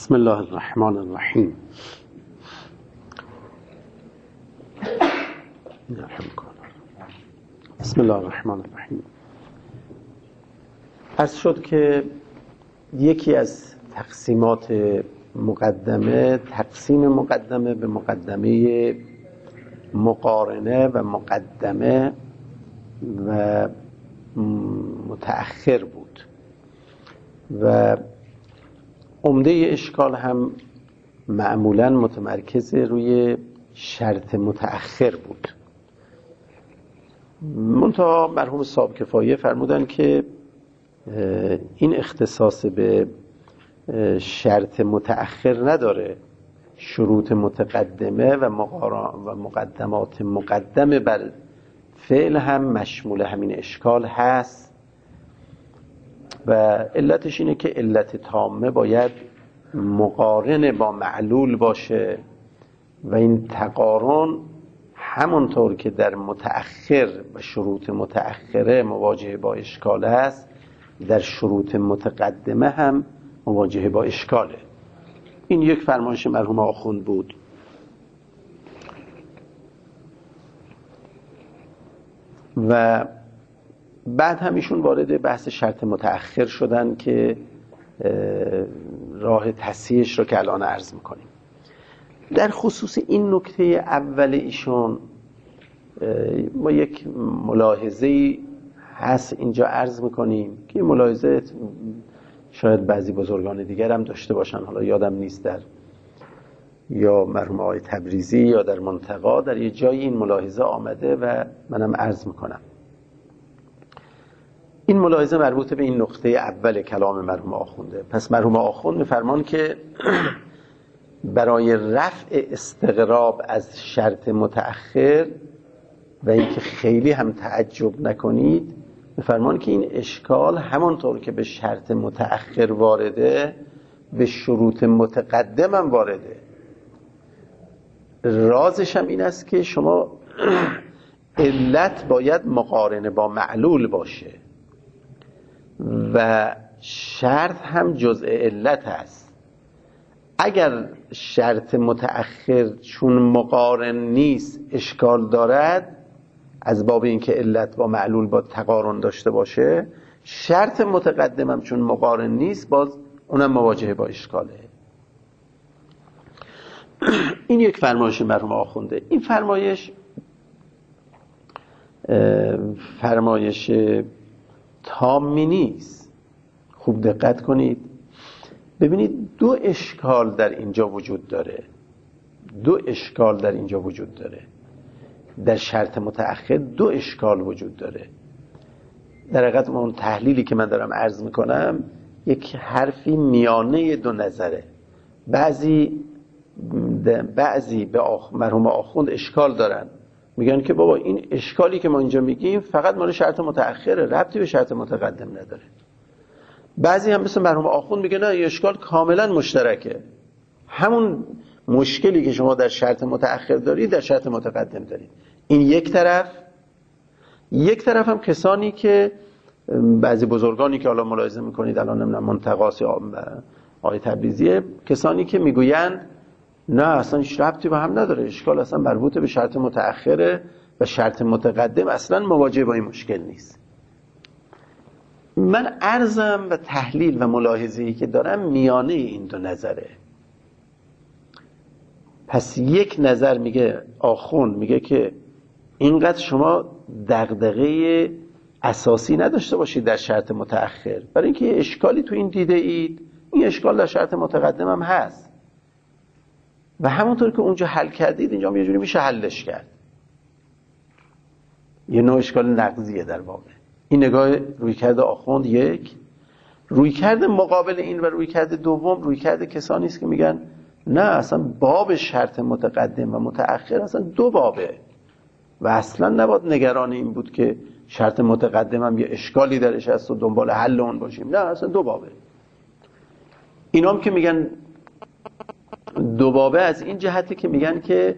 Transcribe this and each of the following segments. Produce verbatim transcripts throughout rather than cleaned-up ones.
بسم الله الرحمن الرحیم. بسم الله الرحمن الرحیم. عرض شد که یکی از تقسیمات مقدمه تقسیم مقدمه به مقدمه مقارنه و مقدمه و متأخر بود و عمده اشکال هم معمولاً متمرکز روی شرط متأخر بود. منتها مرحوم صاحب کفایه فرمودن که این اختصاص به شرط متأخر نداره، شروط متقدمه و و مقدمات مقدمه بر فعل هم مشمول همین اشکال هست و علتش اینه که علت تامه باید مقارن با معلول باشه و این تقارن همونطور که در متأخر و شروط متأخره مواجه با اشکال است، در شروط متقدمه هم مواجه با اشکاله. این یک فرمایش مرحوم آخوند بود. و بعد هم ایشون وارد بحث شرط متأخر شدن که راه تصحیحش رو که الان عرض میکنیم. در خصوص این نکته اول ایشون ما یک ملاحظه هست اینجا عرض میکنیم که این ملاحظه شاید بعضی بزرگان دیگر هم داشته باشن، حالا یادم نیست در یا مرحوم آقای تبریزی یا در منتقا در یه جایی این ملاحظه آمده و منم عرض میکنم. این ملاحظه مربوط به این نقطه اول کلام مرحوم آخونده. پس مرحوم آخوند میفرمان که برای رفع استغراب از شرط متأخر و اینکه خیلی هم تعجب نکنید، میفرمان که این اشکال همانطور که به شرط متأخر وارده به شروط متقدم هم وارده. رازش هم این است که شما علت باید مقارنه با معلول باشه و شرط هم جزء علت است. اگر شرط متأخر چون مقارن نیست اشکال دارد، از باب اینکه علت با معلول با تقارن داشته باشه، شرط متقدم هم چون مقارن نیست باز اونم مواجهه با اشکاله. این یک فرمایش مرحوم آخونده. این فرمایش فرمایش تامی نیست. خوب دقت کنید، ببینید دو اشکال در اینجا وجود داره. دو اشکال در اینجا وجود داره. در شرط متأخر دو اشکال وجود داره. در حقیقت اون تحلیلی که من دارم عرض میکنم یک حرفی میانه دو نظره. بعضی بعضی به آخ... مرحوم آخوند اشکال دارن، میگن که بابا این اشکالی که ما اینجا میگیم فقط مال شرط متأخره، ربطی به شرط متقدم نداره. بعضی هم مثل مرحوم آخوند میگن نه، این اشکال کاملا مشترکه. همون مشکلی که شما در شرط متأخر دارید در شرط متقدم دارید. این یک طرف. یک طرف هم کسانی که بعضی بزرگانی که حالا ملاحظه میکنید الان نمیدونم منتقاسی آقای تبریزیه، کسانی که میگویند نه اصلا هیچ ربطی به هم نداره، اشکال اصلا مربوط به شرط متأخره و شرط متقدم اصلا مواجه با این مشکل نیست. من عرضم و تحلیل و ملاحظه‌ای که دارم میانه این دو نظره. پس یک نظر میگه آخوند میگه که اینقدر شما دغدغه اساسی نداشته باشید در شرط متأخر، برای اینکه اشکالی تو این دیده اید، این اشکال در شرط متقدم هم هست و همونطور که اونجا حل کردید اینجا هم یه جوری میشه حلش کرد. یه نوع اشکال نقضیه در واقع. این نگاه رویکرد آخوند یک. رویکرد مقابل این و رویکرد دوم رویکرد کسانی است که میگن نه اصلا باب شرط متقدم و متأخر اصلا دو بابه و اصلا نباید نگران این بود که شرط متقدم هم یه اشکالی درش هست و دنبال حل اون باشیم. نه اصلا دو بابه. اینا هم که میگن دو بابه از این جهتی که میگن که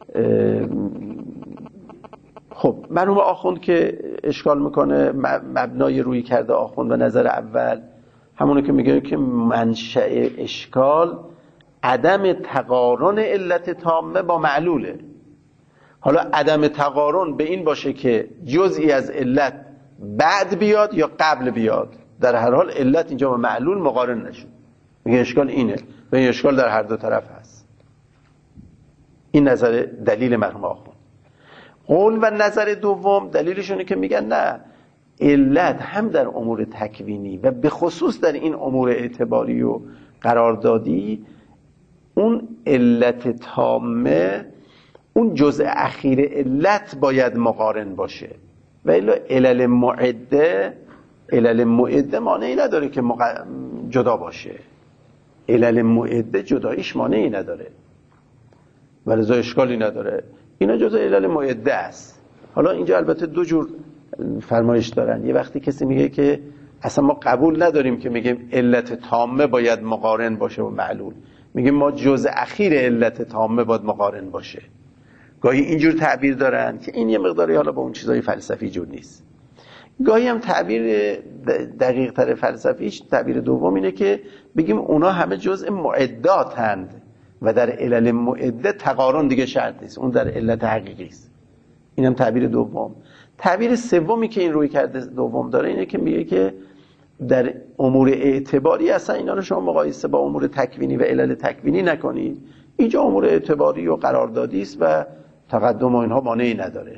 خب مرحوم آخوند که اشکال میکنه مبنای روی کرده آخوند و نظر اول همونه که میگه که منشأ اشکال عدم تقارن علت تامه با معلوله. حالا عدم تقارن به این باشه که جزئی از علت بعد بیاد یا قبل بیاد، در هر حال علت اینجا با معلول مقارن نشد. میگه اشکال اینه و این اشکال در هر دو طرف هست. این نظر دلیل مرحوم آخوند. قول و نظر دوم دلیلشونه که میگن نه، علت هم در امور تکوینی و به خصوص در این امور اعتباری و قراردادی، اون علت تامه، اون جزء اخیر علت باید مقارن باشه و الا علل معده علل معده مانعی نداره که مق... جدا باشه. علل معده جداییش مانعی نداره و لذا اشکالی نداره. اینا جزء علل معده است. حالا اینجا البته دو جور فرمایش دارن. یه وقتی کسی میگه که اصلا ما قبول نداریم که میگیم علت تامه باید مقارن باشه و معلول، میگیم ما جزء اخیر علت تامه باید مقارن باشه. گاهی اینجور تعبیر دارن که این یه مقداری حالا با اون چیزای فلسفی جور نیست. گاهی هم تعبیر دقیق تر فلسفیش، تعبیر دوم اینه که بگیم اونا همه جزء معداتند و در علل معده تقارن دیگه شرط نیست، اون در علت حقیقی است. اینم تعبیر دوم. تعبیر سومی که این روی کرده دوم داره اینه که میگه که در امور اعتباری اصلا اینا رو شما مقایسه با امور تکوینی و علل تکوینی نکنید. اینجا امور اعتباری و قراردادی است و تقدم و اینها مانعی نداره.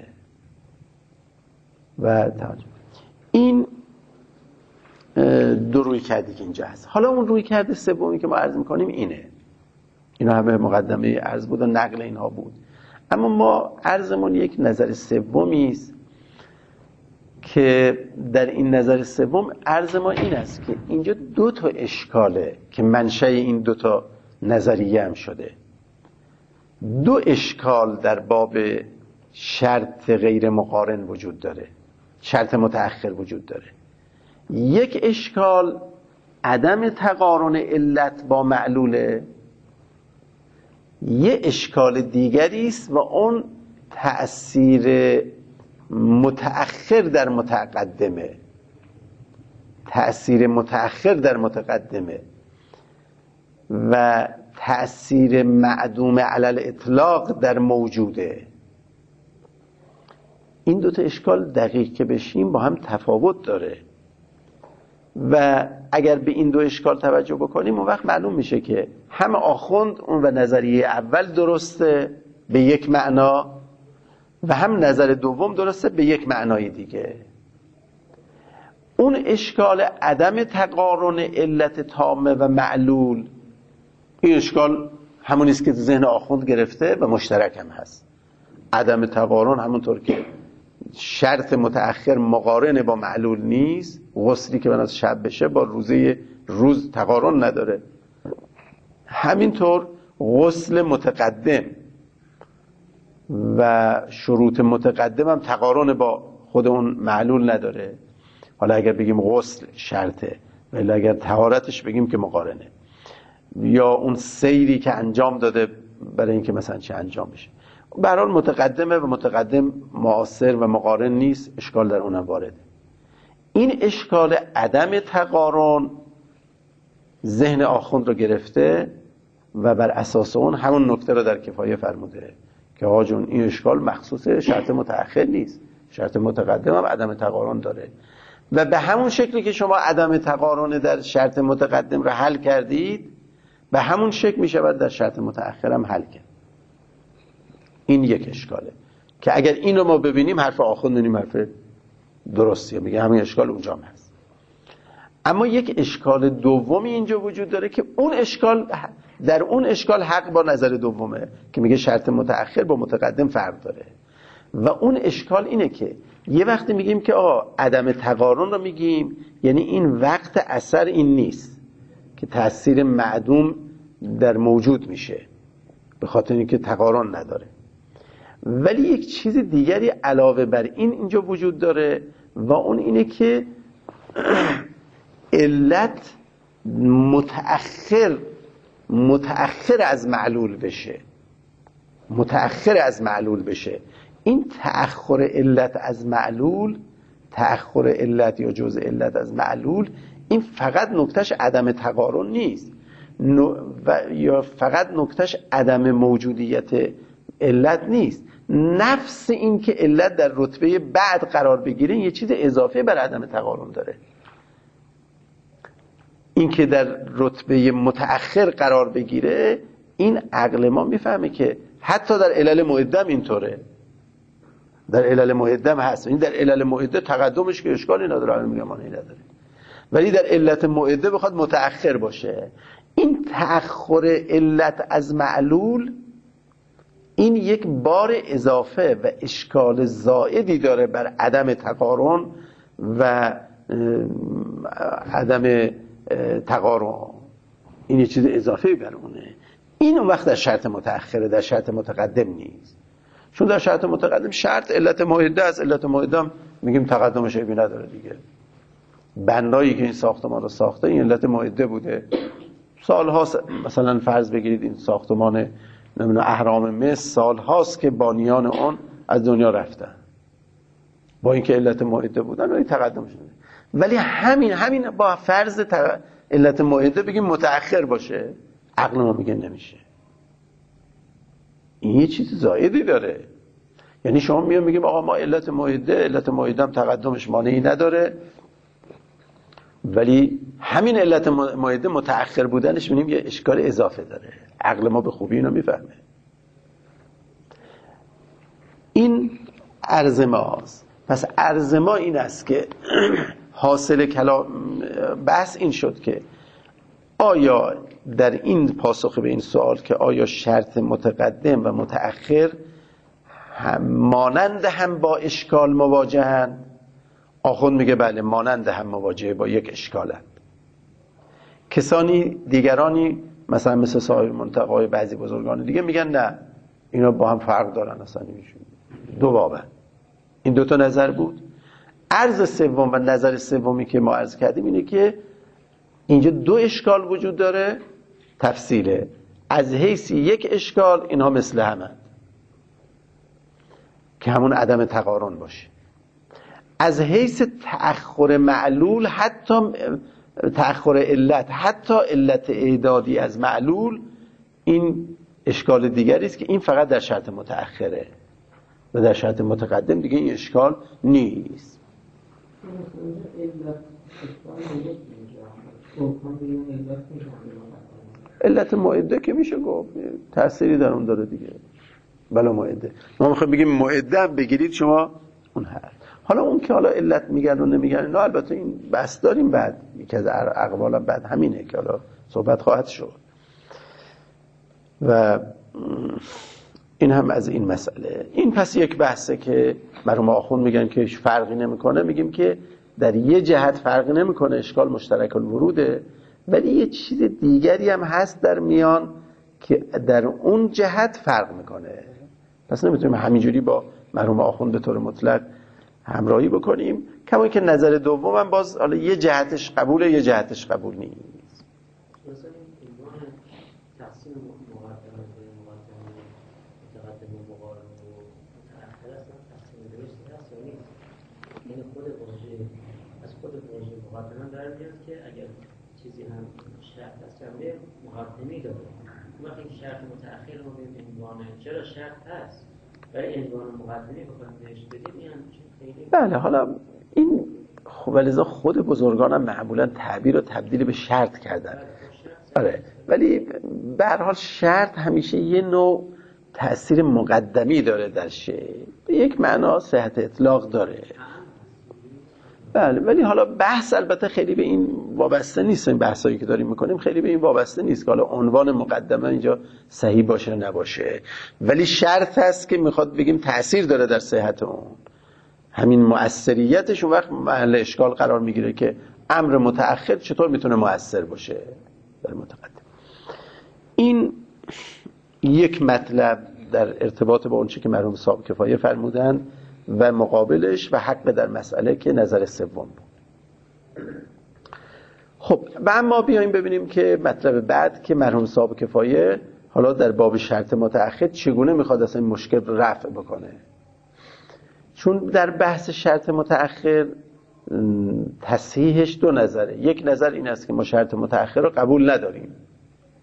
و این دو روی کردی که اینجا هست. حالا اون روی کرده سومی که ما عرض میکنیم اینه. اینا همه مقدمه عرض بود و نقل اینها بود. اما ما عرضمون یک نظر سومی است که در این نظر سوم عرض ما این است که اینجا دو تا اشکاله که منشأ این دو تا نظریه هم شده. دو اشکال در باب شرط غیر مقارن وجود داره، شرط متأخر وجود داره. یک اشکال عدم تقارن علت با معلوله، یه اشکال دیگری است و اون تأثیر متأخر در متقدمه، تأثیر متأخر در متقدمه و تأثیر معدوم علی الاطلاق در موجوده. این دوتا اشکال دقیق که بشیم با هم تفاوت داره و اگر به این دو اشکال توجه بکنیم اون وقت معلوم میشه که هم آخوند اون و نظریه اول درسته به یک معنا و هم نظر دوم درسته به یک معنای دیگه. اون اشکال عدم تقارن علت تامه و معلول، این اشکال همون است که ذهن آخوند گرفته و مشترک هم هست. عدم تقارن همونطور که شرط متأخر مقارن با معلول نیست، غسلی که بناس شب بشه با روزه روز تقارن نداره، همینطور غسل متقدم و شروط متقدم هم تقارن با خود اون معلول نداره. حالا اگر بگیم غسل شرطه ولی اگر طهارتش بگیم که مقارنه، یا اون سیری که انجام داده برای اینکه مثلا چه انجام بشه، به هر حال متقدمه و متقدم معاصر و مقارن نیست، اشکال در اونم وارده. این اشکال عدم تقارن ذهن آخوند رو گرفته و بر اساس اون همون نکته رو در کفایه فرموده که آقا جون این اشکال مخصوص شرط متأخر نیست، شرط متقدم هم عدم تقارن داره و به همون شکلی که شما عدم تقارن در شرط متقدم رو حل کردید به همون شکل می شود در شرط متأخر هم حل کرد. این یک اشکاله که اگر این رو ما ببینیم حرف آخوند نیم حرف درستیه، میگه همین اشکال اونجا هم هست. اما یک اشکال دومی اینجا وجود داره که اون اشکال در اون اشکال حق با نظر دومه که میگه شرط متأخر با متقدم فرق داره و اون اشکال اینه که یه وقتی میگیم که آقا عدم تقارن رو میگیم یعنی این وقت اثر این نیست که تأثیر معدوم در موجود میشه به خاطر اینکه تقارن نداره، ولی یک چیز دیگری علاوه بر این اینجا وجود داره و اون اینه که علت متأخر متأخر از معلول بشه، متأخر از معلول بشه. این تأخر علت از معلول، تأخر علت یا جزء علت از معلول، این فقط نکتهش عدم تقارن نیست، و یا فقط نکتهش عدم موجودیت علت نیست، نفس این که علت در رتبه بعد قرار بگیره یه چیز اضافه بر عدم تقارن داره. این که در رتبه متأخر قرار بگیره، این عقل ما میفهمه که حتی در علل معدم اینطوره، در علل معدم هست. این در علل معده تقدمش که اشکالی نداره، الان میگم معنی نداره، ولی در علت معده بخواد متأخر باشه، این تأخر علت از معلول این یک بار اضافه و اشکال زائدی داره بر عدم تقارن و عدم تقارن. این یه چیز اضافه بر اونه. این اون وقت در شرط متأخره، در شرط متقدم نیست. چون در شرط متقدم شرط علت معده است، علت معده هم میگیم تقدمش عیبی نداره دیگه. بنایی که این ساختمان رو ساخته این علت معده بوده. سالهاست، مثلا فرض بگیرید این ساختمان نمیدونم اهرام مصر سالهاست که بانیان اون از دنیا رفتن، با اینکه علت معده بودن ولی تقدمش نمیده. ولی همین همین با فرض تق... علت معده بگیم متأخر باشه، عقل ما میگه نمیشه. این یه چیز زائدی داره. یعنی شما میان میگیم آقا ما علت معده، علت معده هم تقدمش مانعی نداره، ولی همین علت معده متأخر بودنش میبینیم یه اشکال اضافه داره. عقل ما به خوبی اینو میفهمه. این عرض ماست. پس عرض ما این است که حاصل کلام بحث این شد که آیا در این پاسخ به این سوال که آیا شرط متقدم و متأخر هم مانند هم با اشکال مواجهند؟ آخوند میگه بله مانند هم مواجه با یک اشکالند. کسانی دیگرانی مثلا مثل صاحب منتقای بعضی بزرگان دیگه میگن نه اینا با هم فرق دارن، اصلا نمیشون دو بابن. این دوتا نظر بود. عرض سوم و نظر سومی که ما عرض کردیم اینه که اینجا دو اشکال وجود داره، تفصیله. از حیث یک اشکال اینها مثل همند که همون عدم تقارن باشه. از حیث تأخر معلول، حتی تأخر علت، حتی علت اعدادی از معلول، این اشکال دیگری است که این فقط در شرط متأخره و در شرط متقدم دیگه این اشکال نیست. علت معده که میشه گفت تأثیری در اون داره دیگه. بلا معده ما میخوایم بگیم معده هم بگیرید شما اون هر حالا اون که حالا علت میگن و نمیگن نه، البته این بحث داریم بعد، یکی از اقوالم بعد همینه که حالا صحبت خواهد شد. و این هم از این مسئله. این پس یک بحثه که مرحوم آخوند میگن که فرقی نمیکنه. میگیم که در یه جهت فرقی نمیکنه، اشکال مشترک الوروده، ولی یه چیز دیگری هم هست در میان که در اون جهت فرق میکنه. پس نمیتونیم همینجوری با مرحوم آخوند به طور مطلق همراهی بکنیم. کما که نظر دومم باز حالا یه جهتش قبوله یه جهتش قبول نیست. مثلا عنوان تقسیم مقدمات مقدمه متقدم و مقارن و متأخر است، تقسیم درست هست یا نیست؟ یعنی خود واژه از خود واژه مقدمه در میاد که اگر چیزی هم شرط است جنبه مقدمی داره، وقتی این شرط متأخر رو به عنوان چرا شرط هست برای عنوان مقدمی بخوایم بهش بدیم این هم خیلی. بله حالا این خب ولذا خود بزرگان هم معمولا تعبیر و تبدیل به شرط کردن. آره ولی به هر حال شرط همیشه یه نوع تأثیر مقدمی داره در شیء، به یک معنا صحت اطلاق داره. بله ولی حالا بحث البته خیلی به این وابسته نیست. این بحثایی که داریم میکنیم خیلی به این وابسته نیست که حالا عنوان مقدمه اینجا صحیح باشه نباشه، ولی شرط هست که میخواد بگیم تأثیر داره در صحت اون. همین مؤثریتش اون وقت محل اشکال قرار میگیره که امر متأخر چطور میتونه مؤثر باشه در متقدم. این یک مطلب در ارتباط با اون چیزی که مرحوم صاحب کفایه فرمودن و مقابلش و حق در مسئله که نظر سوم بود. خب و اما بیایم ببینیم که مطلب بعد که مرحوم صاحب کفایه حالا در باب شرط متأخر چگونه میخواد اصلا این مشکل رو رفع بکنه. چون در بحث شرط متأخر تصحیحش دو نظره. یک نظر این است که ما شرط متأخر رو قبول نداریم،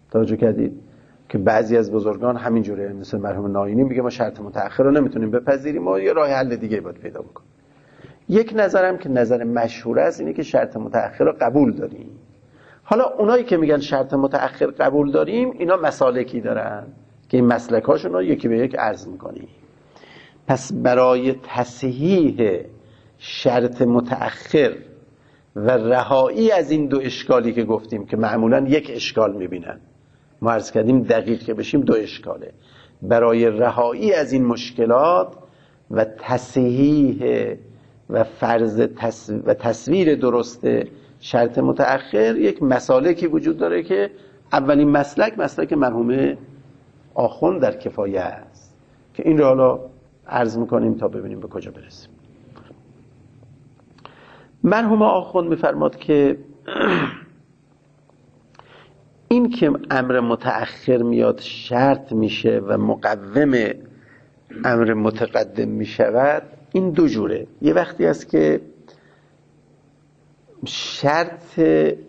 توجه کردید که بعضی از بزرگان همین جوره، مثل مرحوم ناینی میگه ما شرط متأخر رو نمیتونیم بپذیریم، ما یه راه حل دیگه باید پیدا بکنیم. یک نظرم که نظر مشهور است اینه که شرط متأخر رو قبول داریم. حالا اونایی که میگن شرط متأخر قبول داریم، اینا مسالکی دارن که این مسلکاشون رو یکی به یک عرض میکنیم. پس برای تصحیح شرط متأخر و رهایی از این دو اشکالی که گفتیم که معمولا یک اشکال میبینن، ما عرض کردیم دقیق که بشیم دو اشکاله، برای رهایی از این مشکلات و تصحیح و فرض تص... و تصویر درست شرط متأخر یک مسالکی وجود داره که اولین مسلک مسلک مرحوم آخوند در کفایه است که این رو حالا عرض میکنیم تا ببینیم به کجا برسیم. مرحوم آخوند میفرماد که این که امر متأخر میاد شرط میشه و مقوم امر متقدم میشود، این دو جوره. یه وقتی است که شرط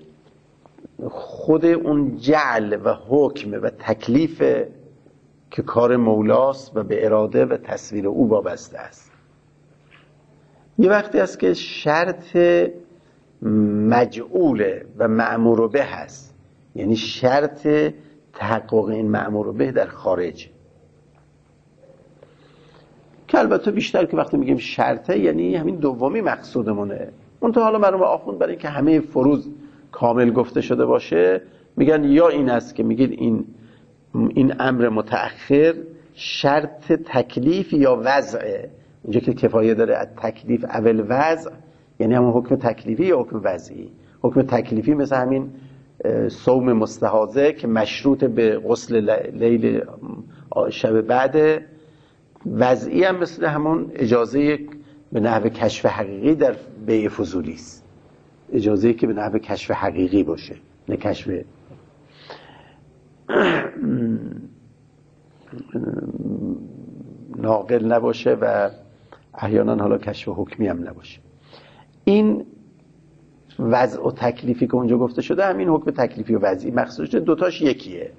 خود اون جعل و حکم و تکلیف که کار مولاست و به اراده و تصویر او وابسته است. یه وقتی است که شرط مجعوله و مأمور به هست، یعنی شرط تحقق این مأمور به در خارج، که البته بیشتر که وقتی میگیم شرطه یعنی همین دومی مقصودمونه. اون تا حالا مرحوم آخوند برای اینکه همه فروض کامل گفته شده باشه میگن یا این است که میگید این این امر متأخر شرط تکلیف یا وضعه، اینجا که کفایه داره از تکلیف اول وضع، یعنی همون حکم تکلیفی یا حکم وضعی. حکم تکلیفی مثل همین صوم مستحاضه که مشروط به غسل لیل شب بعد، وضعی هم مثل همون اجازه به نحو کشف حقیقی در بیع فضولی است، اجازه که به نحو کشف حقیقی باشه نه کشف ناقل نباشه و احیانا حالا کشف حکمی هم نباشه. این وضع و تکلیفی که اونجا گفته شده همین حکم تکلیفی و وضعی مقصودش دوتاش یکیه.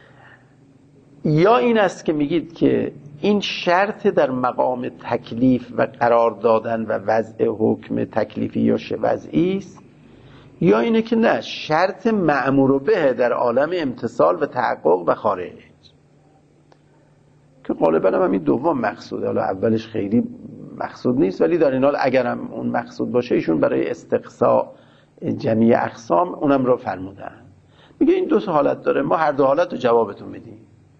یا این است که میگید که این شرط در مقام تکلیف و قرار دادن و وضع حکم تکلیفی یا وضعی است، یا اینه که نه شرط مأمور به در عالم امتصال و تحقق و خارج، که غالبا هم همین دوم مقصوده. حالا اولش خیلی مقصود نیست ولی در این حال اگرم اون مقصود باشه ایشون برای استقصاء جمعی اقسام اونم رو فرمودن. میگه این دو حالت داره، ما هر دو حالت رو جوابتون میدیم.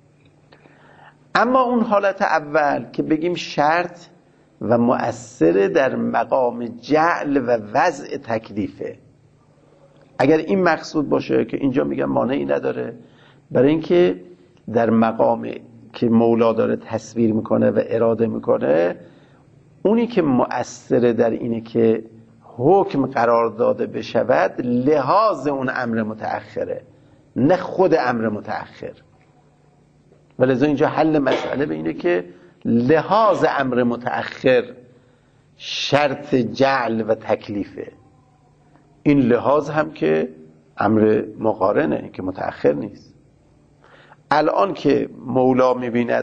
اما اون حالت اول که بگیم شرط و مؤثر در مقام جعل و وضع تکلیفه، اگر این مقصود باشه که اینجا میگم مانعی نداره، برای اینکه در مقام که مولا داره تصویر میکنه و اراده میکنه، اونی که مؤثر در اینه که حکم قرار داده بشود لحاظ اون امر متأخره نه خود امر متأخر. ولذا اینجا حل مسئله به اینه که لحاظ امر متأخر شرط جعل و تکلیفه، این لحاظ هم که امر مقارنه که متأخر نیست. الان که مولا میبیند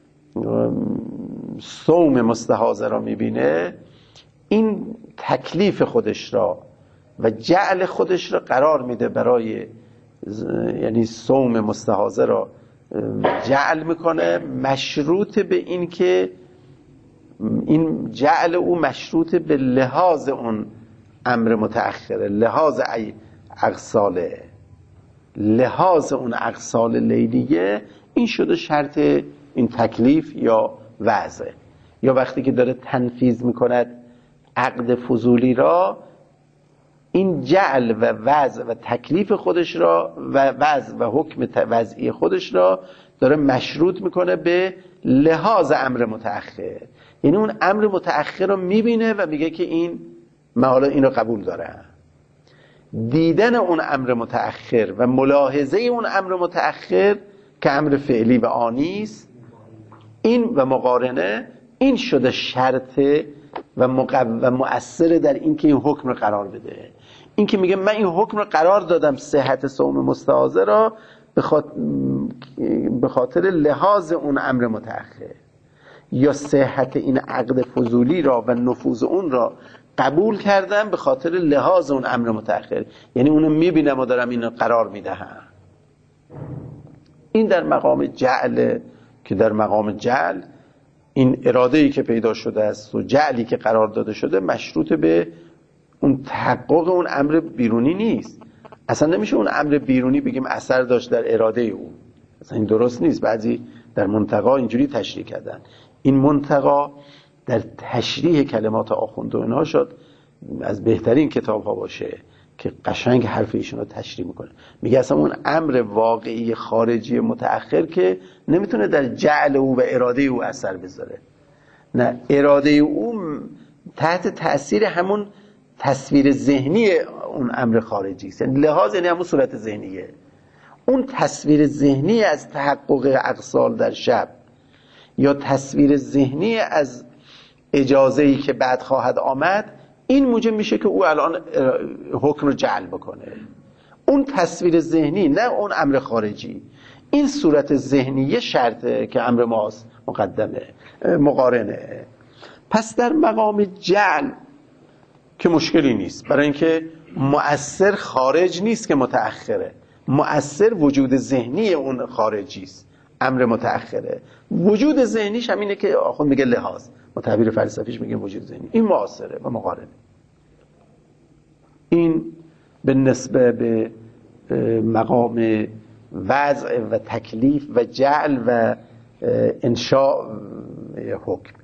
صوم مستحاضه را میبینه، این تکلیف خودش را و جعل خودش را قرار میده برای، یعنی صوم مستحاضه را جعل میکنه مشروط به این که این جعل او مشروط به لحاظ اون امر متأخره، لحاظ اغساله، لحاظ اون اغسال لیلیه، این شده شرط این تکلیف یا وضع. یا وقتی که داره تنفیذ میکند عقد فضولی را، این جعل و وضع و تکلیف خودش را و وضع و حکم وضعی خودش را داره مشروط میکنه به لحاظ امر متأخر. یعنی اون امر متأخر رو میبینه و میگه که این من حالا این رو قبول دارم. دیدن اون امر متأخر و ملاحظه اون امر متأخر که امر فعلی و آنی است، این و مقارنه، این شده شرط و و مؤثر در این که این حکم رو قرار بده. این که میگه من این حکم رو قرار دادم صحت صوم مستحاضه را به خاطر لحاظ اون امر متأخر یا صحت این عقد فضولی را و نفوذ اون را قبول کردم به خاطر لحاظ اون امر متأخر، یعنی اونو میبینم و دارم اینو قرار میدهم. این در مقام جعل، که در مقام جعل این اراده‌ای که پیدا شده است و جعلی که قرار داده شده مشروط به اون تحقق اون امر بیرونی نیست. اصلا نمیشه اون امر بیرونی بگیم اثر داشت در اراده او، اصلا این درست نیست. بعضی در منتقا اینجوری تشریح کردن. این منتقا در تشریح کلمات آخوند و اینها شد از بهترین کتاب ها باشه که قشنگ حرف ایشون رو تشریح میکنه. میگه اصلا اون امر واقعی خارجی متأخر که نمیتونه در جعل او و اراده او اثر بذاره، نه، اراده او تحت تأثیر همون تصویر ذهنی اون امر خارجی است، یعنی لحاظ، یعنی همون صورت ذهنیه. اون تصویر ذهنی از تحقق اقصال در شب یا تصویر ذهنی از اجازه‌ای که بعد خواهد آمد، این موجب میشه که او الان حکم رو جعل بکنه. اون تصویر ذهنی، نه اون امر خارجی. این صورت ذهنی شرطه که امر ماست مقدمه مقارنه. پس در مقام جعل که مشکلی نیست، برای اینکه مؤثر خارج نیست که متأخره، مؤثر وجود ذهنی اون خارجی است، امر متأخره. وجود ذهنیش هم اینه که آخوند میگه لحاظ، با تعبیر فلسفیش میگه وجود ذهنی، این مؤثره و مقارنه. این به نسبه به مقام وضع و تکلیف و جعل و انشاء حکم.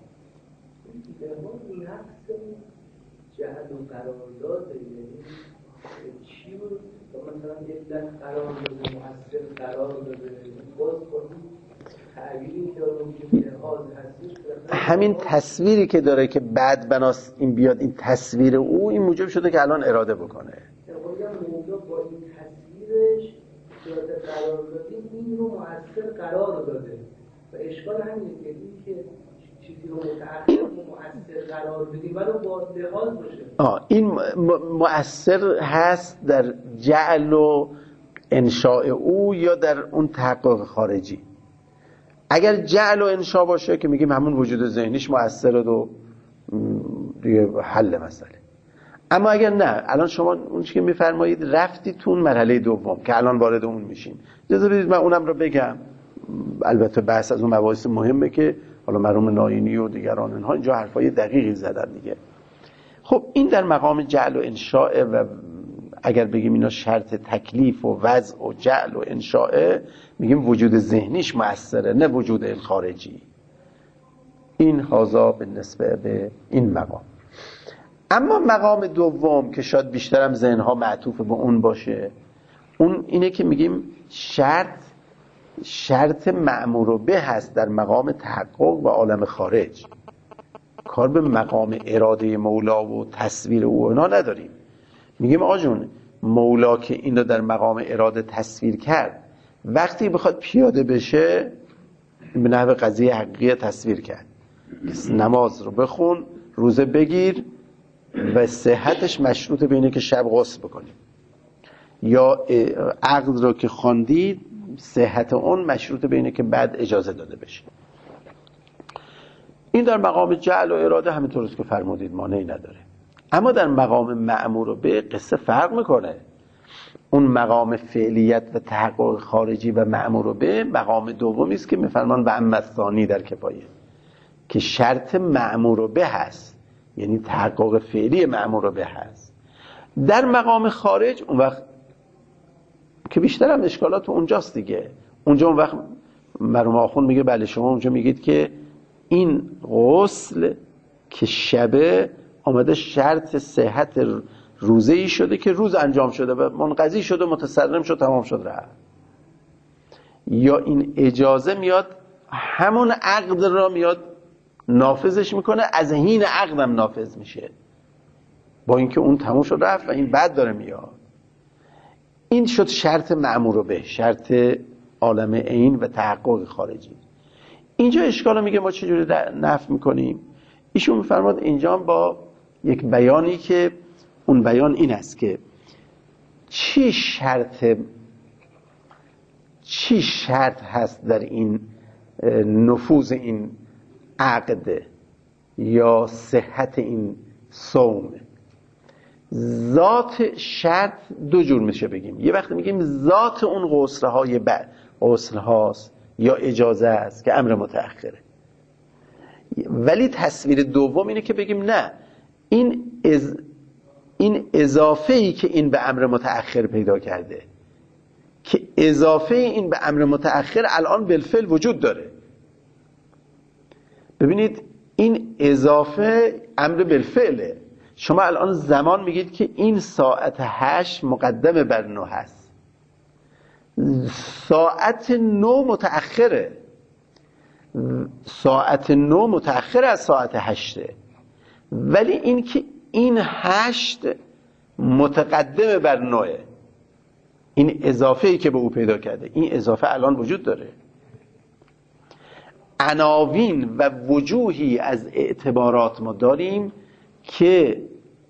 جهت و قرارداد، یعنی چی بود؟ مثلا یک دست قرار داده، مؤثر قرار داده، باز کنید تعبیری که لحاظ هستیش. همین تصویری که داره که بعد بناس این بیاد، این تصویر او، این موجب شده که الان اراده بکنه. موجب با این تصویرش داده قرار داده، این رو مؤثر قرار داده و اشکال همینه که این که چیزی رو متأخر مؤثر قرار بدیم ولو با لحاظ باشه. آه این مؤثر هست در جعل و انشاء او یا در اون تحقق خارجی. اگر جعل و انشاء باشه که میگیم همون وجود ذهنیش مؤثر و دیگه حل مسئله. اما اگر نه، الان شما اون چیزی که میفرمایید رفتی تو مرحله دوم که الان وارد اون میشین. اجازه بدید من اونم رو بگم. البته بحث از اون مباحث مهمه که حالا مرحوم ناینی و دیگران اینها اینجا حرفای دقیقی زدن دیگه. خب این در مقام جعل و انشاء و اگر بگیم اینا شرط تکلیف و وضع و جعل و انشاء، میگیم وجود ذهنیش مؤثره، نه وجود خارجی. این هازا به نسبه به این مقام. اما مقام دوم که شاید بیشترم ذهنها معطوف به اون باشه، اون اینه که میگیم شرط شرط مأمور به هست در مقام تحقق و عالم خارج. کار به مقام اراده مولا و تصویر او اینا نداریم. میگیم آقا جون، مولا که این رو در مقام اراده تصویر کرد، وقتی بخواد پیاده بشه به نحو قضیه حقیقی تصویر کرد، نماز رو بخون، روزه بگیر و صحتش مشروط به اینه که شب غسل بکنی، یا عقد رو که خواندید صحت اون مشروط به اینه که بعد اجازه داده بشه. این در مقام جعل و اراده همینطور است که فرمودید، مانعی نداره. اما در مقام مأمور به قصه فرق میکنه. اون مقام فعلیت و تحقق خارجی و مأمور به مقام دومی است که میفرمان و اما الثانی در کفایه، که شرط مأمور به هست، یعنی تحقق فعلی مأمور به هست. در مقام خارج اون وقت که بیشتر هم اشکالات اونجاست دیگه. اونجا اون وقت مرحوم آخوند میگه بله شما اونجا میگید که این غسل که شبه آمده شرط صحت روزه ای شده که روز انجام شده و منقضی شده، متسلم شد، تمام شد رفت. یا این اجازه میاد همون عقد را میاد نافذش میکنه، از حین عقدم نافذ میشه، با اینکه اون تمام شد رفت و این بعد داره میاد. این شد شرط مأمور به، شرط عالم عین و تحقق خارجی. اینجا اشکال میگه ما چجوری نفی میکنیم؟ ایشون میفرماد اینجا با یک بیانی که اون بیان این است که چی شرط چی شرط هست در این نفوذ این عقد یا صحت این صوم؟ ذات شرط دو جور میشه بگیم. یه وقت میگیم ذات اون غسل های بعد غسل هاست یا اجازه است که امر متأخره، ولی تصویر دوم اینه که بگیم نه، این از این اضافه ای که این به امر متأخر پیدا کرده، که اضافه این به امر متأخر الان بالفعل وجود داره. ببینید این اضافه امر بالفعله. شما الان زمان میگید که این ساعت هشت مقدم بر نه هست، ساعت نه متأخره، ساعت نه متأخر از ساعت هشته، ولی این که این هشت متقدم بر نه، این اضافه ای که به او پیدا کرده، این اضافه الان وجود داره. عناوین و وجوهی از اعتبارات ما داریم که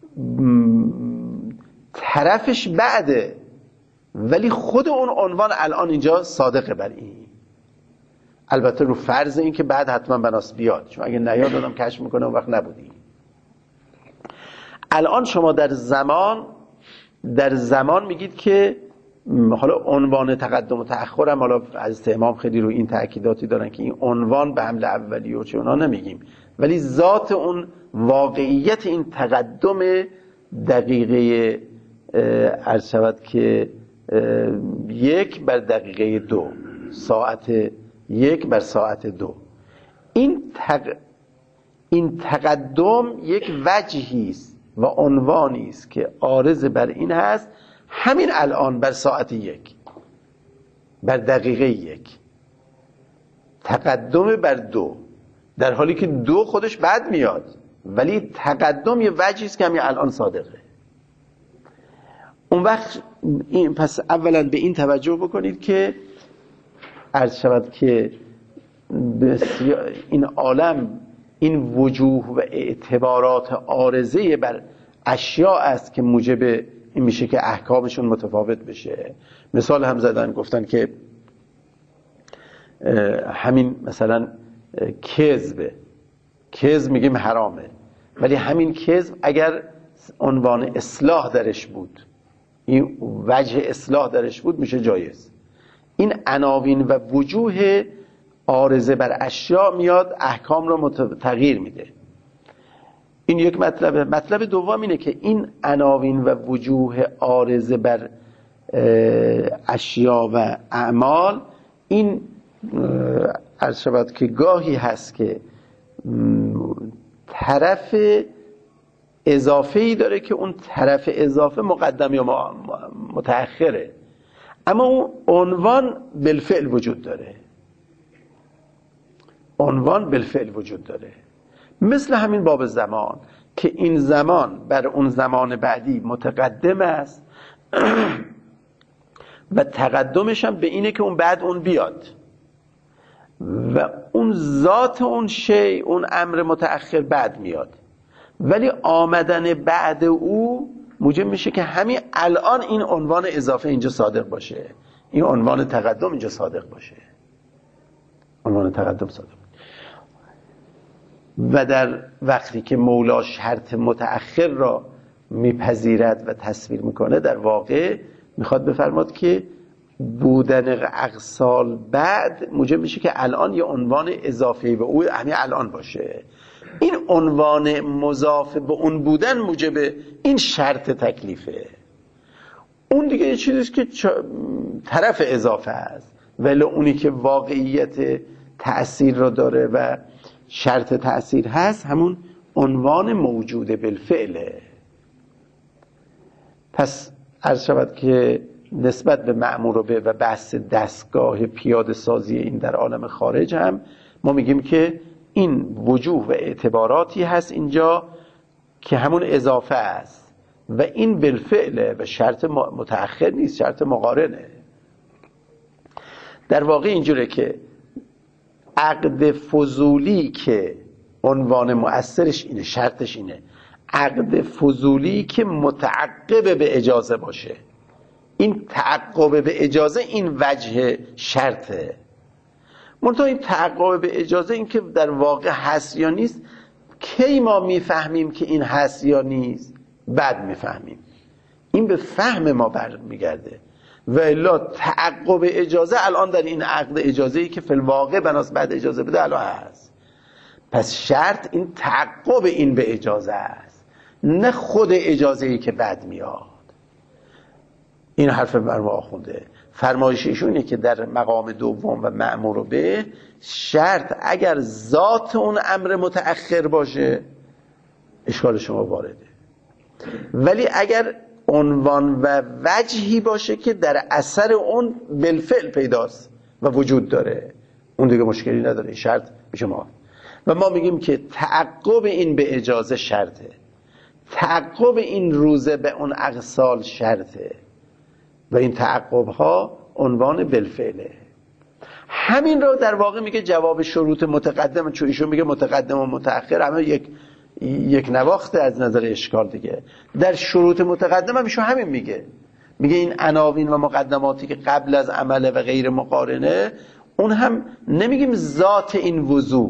طرفش بعده، ولی خود اون عنوان الان اینجا صادقه بر این. البته رو فرض این که بعد حتما بناس بیاد، چون اگه نیاد آدم کشف میکنه اون وقت نبودی. الان شما در زمان در زمان میگید که حالا عنوان تقدم و تأخر هم، حالا از امام خیلی رو این تأکیداتی دارن که این عنوان به حمل اولی و چه اونا نمیگیم، ولی ذات اون واقعیت این تقدم دقیقه عرض شود که یک بر دقیقه دو، ساعت یک بر ساعت دو، این تق... این تقدم یک وجهی است و عنوانی است که عارض بر این هست همین الان بر ساعت یک، بر دقیقه یک، تقدم بر دو، در حالی که دو خودش بعد میاد، ولی تقدم یه وجهی است که همین الان صادقه. اون وقت این پس اولا به این توجه بکنید که عرض شود که این عالم این وجوه و اعتبارات عارضه بر اشیاء است که موجب این میشه که احکامشون متفاوت بشه. مثال هم زدن، گفتن که همین مثلا کذب کذب میگیم حرامه، ولی همین کذب اگر عنوان اصلاح درش بود، این وجه اصلاح درش بود، میشه جایز. این عناوین و وجوه عارضه بر اشیاء میاد احکام رو تغییر میده. این یک مطلبه. مطلب دوم اینه که این عناوین و وجوه عارضه بر اشیاء و اعمال، این عرض شود که گاهی هست که طرف اضافه‌ای داره که اون طرف اضافه مقدم یا متأخره، اما اون عنوان بالفعل وجود داره، عنوان بالفعل وجود داره. مثل همین باب زمان که این زمان بر اون زمان بعدی متقدم است و تقدمش هم به اینه که اون بعد اون بیاد، و اون ذات اون شی، اون امر متأخر بعد میاد، ولی آمدن بعد او موجب میشه که همین الان این عنوان اضافه اینجا صادق باشه، این عنوان تقدم اینجا صادق باشه، عنوان تقدم صادق. و در وقتی که مولا شرط متأخر را میپذیرد و تصویر میکنه، در واقع میخواد بفرماد که بودن اقسال بعد موجب میشه که الان یه عنوان اضافه به او همین الان باشه. این عنوان مضاف به اون بودن موجب این شرط تکلیفه. اون دیگه یه چیزیست که طرف اضافه است، ولی اونی که واقعیت تأثیر را داره و شرط تأثیر هست همون عنوان موجود بالفعله. پس عرض شود که نسبت به مأمور به و بحث دستگاه پیاده سازی این در عالم خارج هم ما میگیم که این وجوه و اعتباراتی هست اینجا که همون اضافه است و این بالفعله و شرط متأخر نیست، شرط مقارنه. در واقع اینجوره که عقد فضولی که عنوان مؤثرش اینه، شرطش اینه، عقد فضولی که متعقب به اجازه باشه، این تعقب به اجازه این وجه شرطه. منتها این تعقب به اجازه این که در واقع هست یا نیست، کی ما میفهمیم که این هست یا نیست؟ بعد میفهمیم. این به فهم ما برمیگرده. و الا تعقب اجازه الان در این عقد اجازه‌ای که فی الواقع بناس بعد اجازه بده الان هست. پس شرط این تعقب این به اجازه است، نه خود اجازه‌ای که بعد میاد. این حرف مرحوم آخونده. فرمایش ایشونه که در مقام دوم و مأمور به شرط اگر ذات اون امر متأخر باشه اشکال شما وارده، ولی اگر عنوان و وجهی باشه که در اثر اون بالفعل پیداست و وجود داره، اون دیگه مشکلی نداره، این شرط میشه ما. و ما میگیم که تعقب این به اجازه شرطه، تعقب این روزه به اون اغسال شرطه و این تعقب ها عنوان بالفعله. همین رو در واقع میگه جواب شروط متقدم، چون ایشون میگه متقدم و متأخر همه یک یک نواخته از نظر اشکال دیگه. در شروط متقدم هم ایشون همین میگه، میگه این عناوین و مقدماتی که قبل از عمله و غیر مقارنه، اون هم نمیگیم ذات این وضوع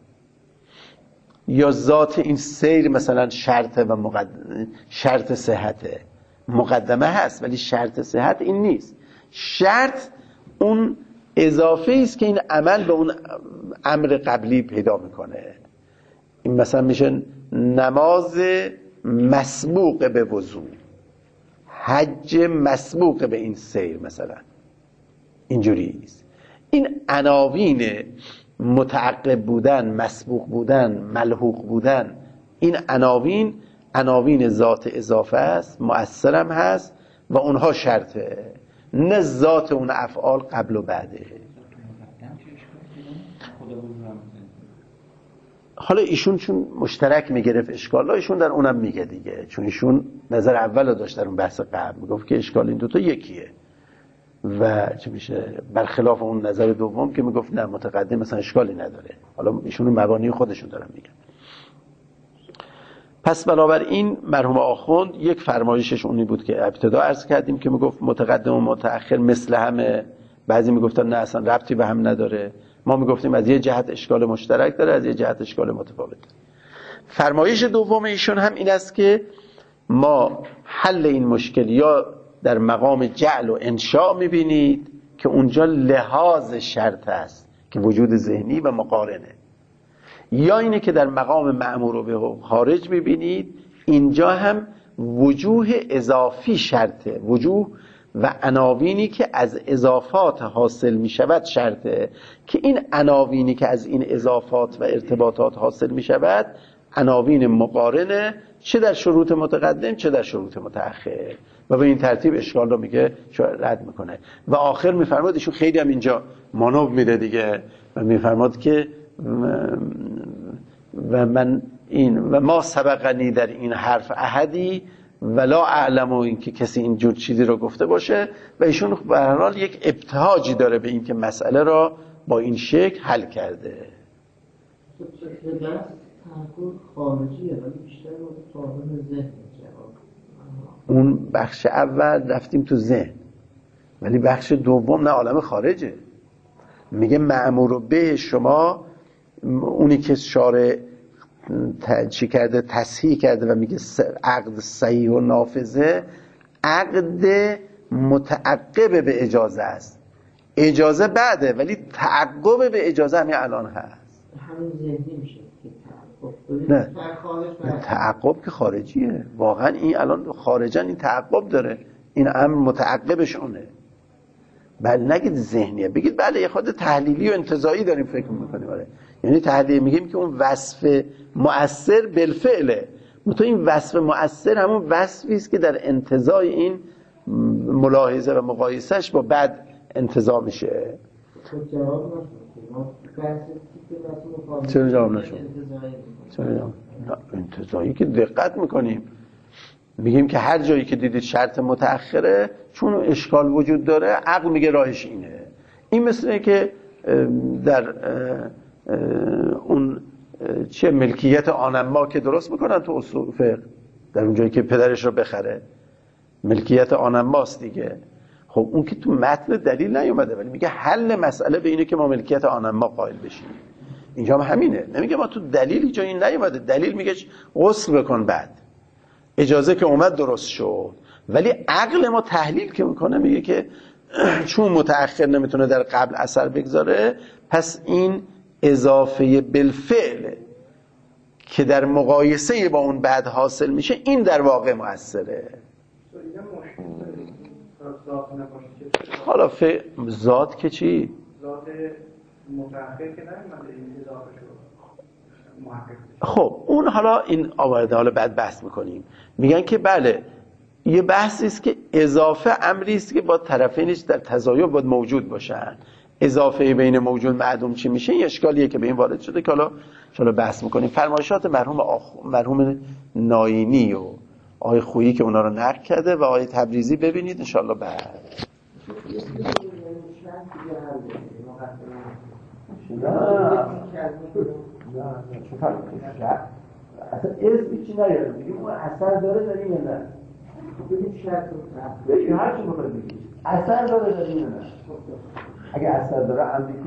یا ذات این سیر مثلا شرط و مقدمه، شرط صحته، مقدمه هست ولی شرط صحت این نیست. شرط اون اضافه است که این عمل به اون امر قبلی پیدا میکنه. این مثلا میشه نماز مسبوق به وضوع، حج مسبوق به این سیر مثلا، اینجوری است. این عناوین متعقب بودن، مسبوق بودن، ملحوق بودن، این عناوین عناوین ذات اضافه است، مؤثرم هست و اونها شرطه، نه ذات اون افعال قبل و بعده. حالا ایشون چون مشترک میگرفت اشکال، ایشون در اونم میگه دیگه، چون ایشون نظر اول داشت در اون بحث قبل، میگفت که اشکال این دوتا یکیه و چه میشه برخلاف اون نظر دوم که میگفت نه متقدم مثلا اشکالی نداره. حالا ایشون مبانی خودشون دارن میگن. پس بنابراین مرحوم آخوند یک فرمایشش اونی بود که ابتدا عرض کردیم که میگفت متقدم و متأخر مثل همه، بعضی میگفتن نه اصلا ربطی به هم نداره. ما میگفتیم از یه جهت اشکال مشترک داره، از یه جهت اشکال متفاوت. فرمایش دوم ایشون هم این است که ما حل این مشکل یا در مقام جعل و انشاء میبینید که اونجا لحاظ شرط است که وجود ذهنی و مقارنه، یا اینه که در مقام مأمور به خارج میبینید اینجا هم وجوه اضافی شرطه، وجوه و عناوینی که از اضافات حاصل میشود شرطه، که این عناوینی که از این اضافات و ارتباطات حاصل میشود عناوین مقارنه، چه در شروط متقدم چه در شروط متأخر، و به این ترتیب اشکال رو میگه رد میکنه. و آخر میفرماد ایشون خیلی هم اینجا مانور میده دیگه و میفرماد که و من این و ما سبقنی در این حرف احدی ولا اعلم، و این که کسی اینجور چیزی رو گفته باشه. و ایشون به هر حال یک ابتهاجی داره به این که مسئله را با این شکل حل کرده. خارجیه ولی بیشتر مطابق ذهن جواب. اون بخش اول رفتیم تو ذهن، ولی بخش دوم نه عالم خارجه. میگه مأمور به شما، اونی که شارع چی کرده تصحیح کرده و میگه عقد صحیح و نافذه، عقد متعقب به اجازه است. اجازه بعده ولی تعقب به اجازه همین الان هست. همین ذهنی میشه که تعقب. نه تعقب که خارجیه واقعا. این الان خارجن این تعقب داره، این امر متعقبش اونه. بله نگید ذهنیه، بگید بله یه خود تحلیلی و انتزاعی داریم فکر میکنیم. آره یعنی تحلیل میگیم که اون وصف مؤثر بالفعله، تو این وصف مؤثر همون وصفی است که در انتزاع این ملاحظه و مقایسهش با بعد انتزاع میشه. جواب نشد. چرا جواب نشد؟ چرا انتزاعی که دقت میکنیم، میگیم که هر جایی که دیدید شرط متأخره چون اشکال وجود داره، عقل میگه راهش اینه. این مثله که در اون چه ملکیت آنما که درست میکنن تو اصول فقه، در اون جایی که پدرش رو بخره ملکیت آنماست دیگه. خب اون که تو متن دلیل نیومده، ولی میگه حل مسئله به اینه که ما ملکیت آن ما قائل بشیم. اینجا هم همینه، نمیگه ما تو دلیلی جایی نیومده. دلیل میگه غسل بکن بعد، اجازه که اومد درست شد. ولی عقل ما تحلیل که میکنه میگه که چون متأخر نمیتونه در قبل اثر بگذاره، پس این اضافه بالفعل که در مقایسه با اون بعد حاصل میشه، این در واقع مؤثره. حالا ف... ذات که چی؟ ذات متأخر که نمی‌مونه این اضافه شد محقق. خب اون حالا این آورده، حالا بعد بحث میکنیم. میگن که بله یه بحثی است که اضافه امری است که با طرفینش در تزاید باید موجود باشن. اضافه بین موجود معدوم چی میشه؟ این اشکالیه که به این وارد شده که حالا حالا بحث میکنیم. فرمایشات مرحوم آخ... مرحوم ناینی و آقای خویی که اونا رو نقل کرده و آقای تبریزی ببینید ان شاء الله. بعد نه نه چه فرقی داره؟ اصلا اسمی چی نیاره، میگیم اون اثر داره در این یا نه؟ بگید شرط بگید هر چی بخواد بگید اثر داره در این یا نه؟ اگه اثر داره امری